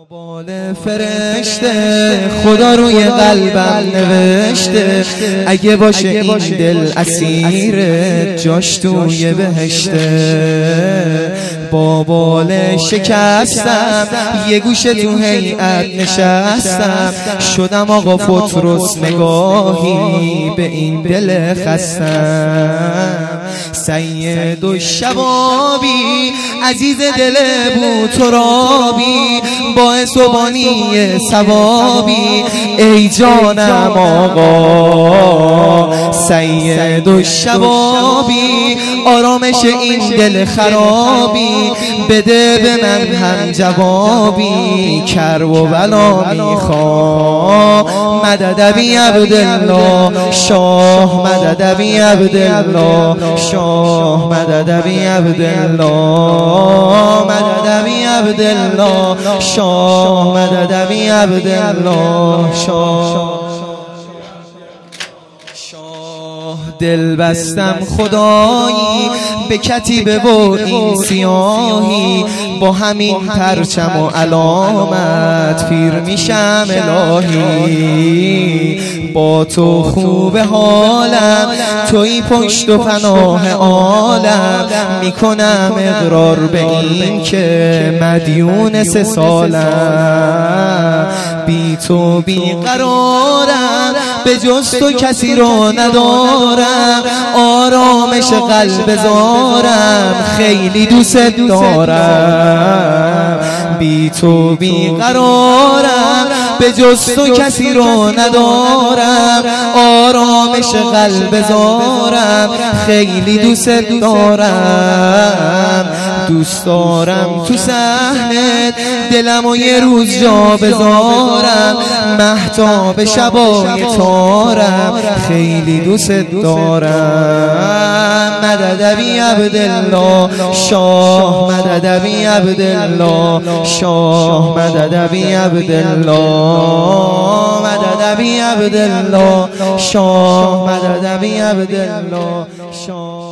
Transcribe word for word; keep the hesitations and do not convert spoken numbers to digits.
بال فرشته خدا روی قلبم نوشته، اگه باشه این دل اسیر جاش توی بهشته. با بال شکستم یه گوشه تو هیئت نشستم، شدم آقا فطرس نگاهی به این دل خستم. سید و شبابی عزیز دل بو ترابی، باعث و بانی ثوابی ای جانم آقا. سید و شبابی آرامش این دل خرابی، بده به من هم جوابی کرب و بلا میخوام. مدد ابی عبدالله شاه، مدد ابی عبدالله شاه، مدد ابی عبدالله، مدد ابی عبدالله شاه، مدد ابی عبدالله شاه. دل بستم خدایی به کتیبه و این سیاهی، با همین پرچم و علامت پیر میشم الهی. با تو خوب حالم توی پشت و پناه عالم، میکنم اقرار به این که مدیون سه سالم. بی تو بی قرارم به جز تو کسی رو ندارم، آرامش قلب زارم خیلی دوست دارم. بی تو بی قرارم به جز تو کسی رو ندارم، آرامش قلب زارم خیلی دوست دارم. دوست دارم تو صحنت دلم و یه روز جا بذارم، مهتاب شبای تارم خیلی دوست دارم. مدد ابی عبدالله شاه، مدد ابی عبدالله شاه، مدد ابی عبدالله، مدد ابی عبدالله شاه، مدد ابی عبدالله شاه.